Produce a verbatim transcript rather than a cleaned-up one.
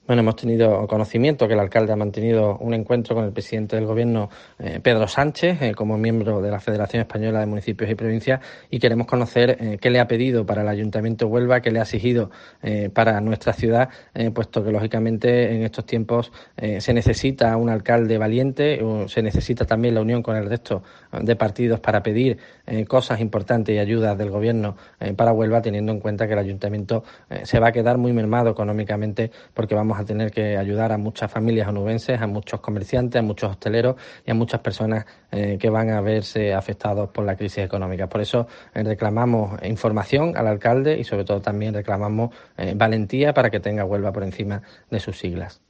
Bueno, hemos tenido conocimiento que el alcalde ha mantenido un encuentro con el presidente del Gobierno, eh, Pedro Sánchez, eh, como miembro de la Federación Española de Municipios y Provincias, y queremos conocer eh, qué le ha pedido para el Ayuntamiento de Huelva, qué le ha exigido eh, para nuestra ciudad, eh, puesto que, lógicamente, en estos tiempos eh, se necesita un alcalde valiente, o se necesita también la unión con el resto de partidos para pedir eh, cosas importantes y ayudas del Gobierno eh, para Huelva, teniendo en cuenta que el Ayuntamiento eh, se va a quedar muy mermado económicamente, porque vamos a tener que ayudar a muchas familias onubenses, a muchos comerciantes, a muchos hosteleros y a muchas personas eh, que van a verse afectados por la crisis económica. Por eso eh, reclamamos información al alcalde y, sobre todo, también reclamamos eh, valentía para que tenga Huelva por encima de sus siglas.